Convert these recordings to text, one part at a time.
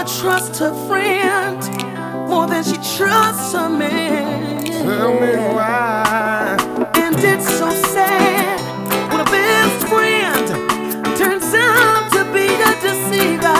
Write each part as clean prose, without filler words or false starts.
trust her friend more than she trusts her man. Tell me why. And it's so sad when a best friend turns out to be a deceiver.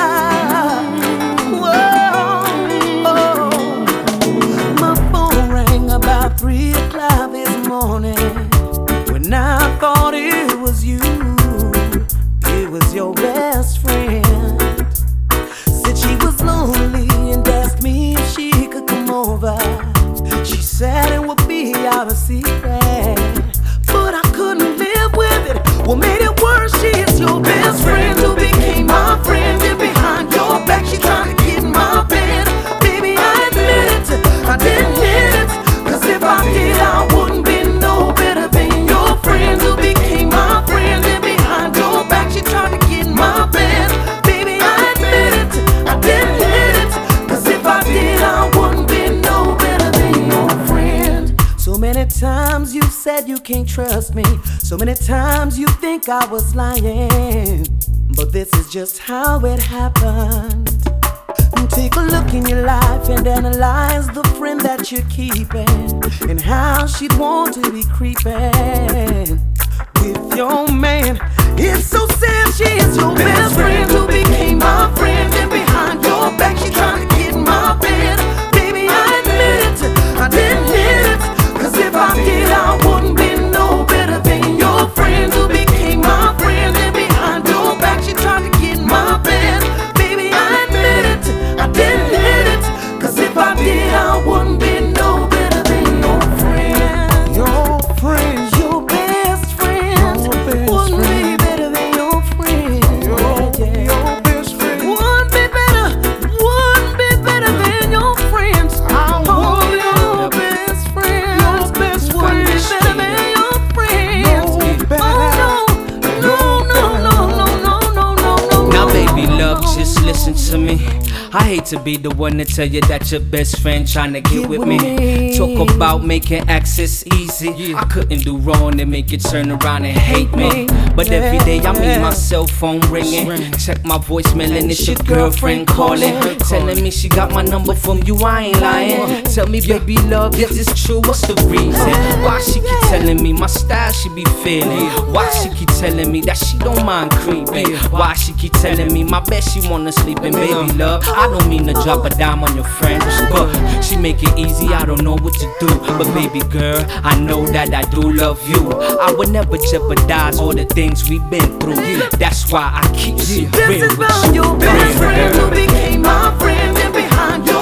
Whoa, my phone rang about 3 o'clock this morning when I thought it was you. It was your best friend. Said she was lonely and asked me if she could come over. She said it would be our secret, but I couldn't live with it. What made it worse, she is your best friend who became my friend. And behind your back, she trying to get in my bed. Baby, I admit it, I didn't hit it. Cause if I did, I wouldn't be no better than your friend who became my friend. And behind your back, she trying to get in my bed. Baby, I admit it, I didn't hit it. Cause if I did, I wouldn't be no better than your friend. So many times you said you can't trust me. So many times you think I was lying. But this is just how it happened. Take a look in your life and analyze the friend that you're keeping, and how she'd want to be creeping with your man. It's so sad she is your best friend who became my friend. And behind your back, she trying to get in my bed. Baby, I admit it, I didn't hit it. Cause if I did, I wouldn't be no better than your friend who became my friend. And behind your back, she trying to get in my bed. Baby, I admit it, I didn't hit it. Cause if I did, I wouldn't be no better than your friend. Your friend. Your best friend wouldn't be better than your friend. Your best friend. Wouldn't be better than your friends. Oh, your best friend. Your best Wouldn't be friend. better than your friends. Oh, no. Now, baby, love, just listen to me. I hate to be the one to tell you that your best friend trying to get with me. Talk about making access easy. I couldn't do wrong and make you turn around and hate me. But every day I meet my cell phone ringing. Check my voicemail and it's your girlfriend calling. Telling me she got my number from you, I ain't lying. Tell me, baby, love, is this true? What's the reason? Why she keep telling me my style she be feeling? Why she keep telling me that she don't mind creeping? Why she keep telling me my bed she wanna sleep in? Baby, love, I don't mean to drop a dime on your friends, but she make it easy, I don't know what to do. But baby girl, I know that I do love you. I would never jeopardize all the things we've been through. That's why I keep it This real is with about you. your best friend who became my friend. And behind your